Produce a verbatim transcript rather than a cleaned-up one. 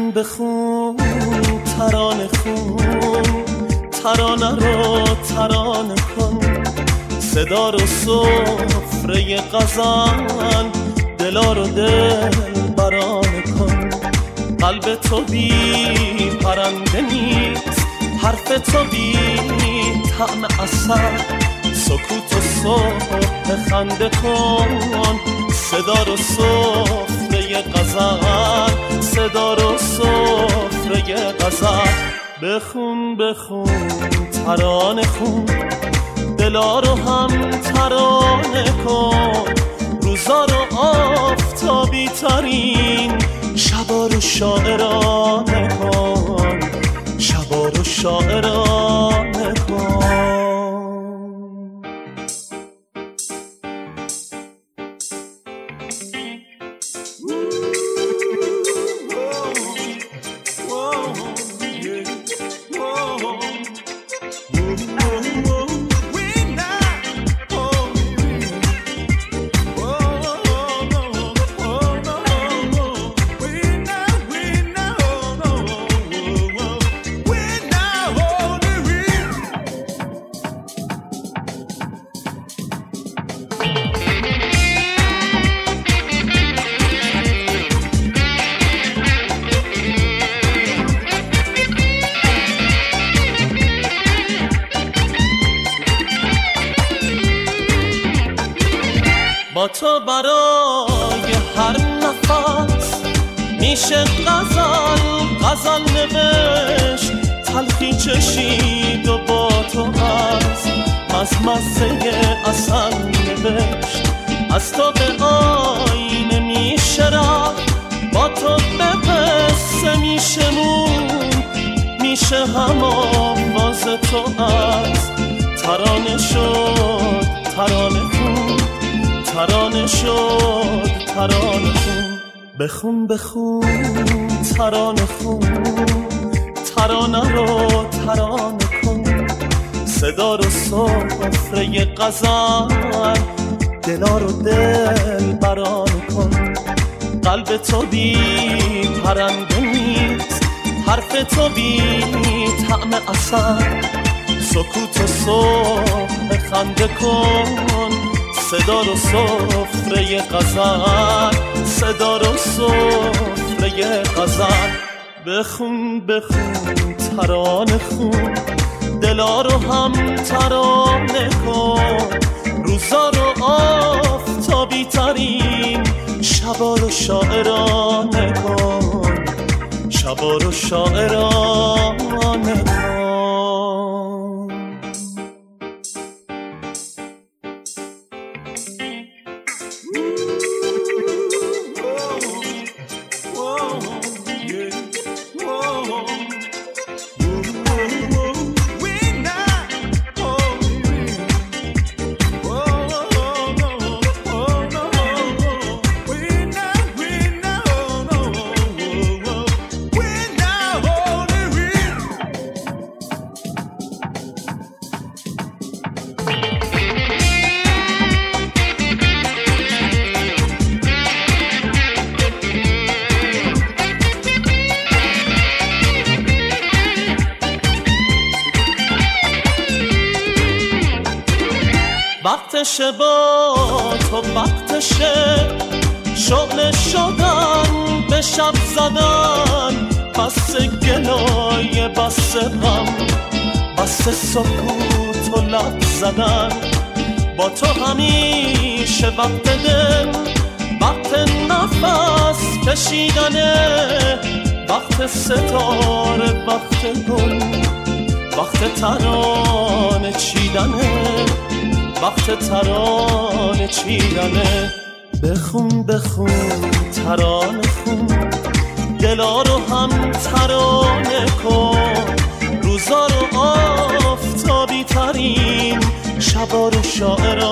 بخون بخون ترانه خون، ترانه رو ترانه کن، صدا رو سفره غزل، دلا رو دل برانه کن. قلب تو بی پرنده نیست، حرف تو بی طعم عسل، سکوت و صبح خنده کن، صدا رو سفره غزل، صدا رو سفره غزل. بخون بخون ترانه خون، دلا رو هم ترانه کن، روزا رو آفتابی ترین، شبا رو شاعرانه کن، شبا رو شاعرانه کن. با تو برای هر نفس میشه غزل غزل نوشت، تلخی چشید و با تو از مزمزه عسل نوشت. از تو به آینه میشه رفت، با تو به قصه میشه مون، میشه هم آواز تو از ترانه شد ترانه خون، ترانه شد ترانه خون. بخون بخون ترانه خون، ترانه رو ترانه کن، صدا رو سفره غزل، دلا رو دل برانه کن. قلب تو بی پرنده نیست، حرف تو بی طعم عسل، سکوت و صبح خنده کن، صدا رو سفره غزل، صدا رو سفره غزل. بخون بخون ترانه خون، دلا رو هم ترانه کن، روزا رو آفتابی ترین، شبا رو شاعرانه کن، شبا رو شاعرانه کن. وقتشه با تو وقتشه، شغل شدن به شب زدن، بس گلای بس غم، بس سکوت و لب زدن. با تو همیشه وقت دل، وقت نفس کشیدنه، وقت ستاره، وقت گل، وقت ترانه چیدنه، وقت ترانه چیدنه. بخون بخون ترانه خون، دلا رو هم ترانه کن، روزا رو آفتابی ترین، شبا رو شاعرانه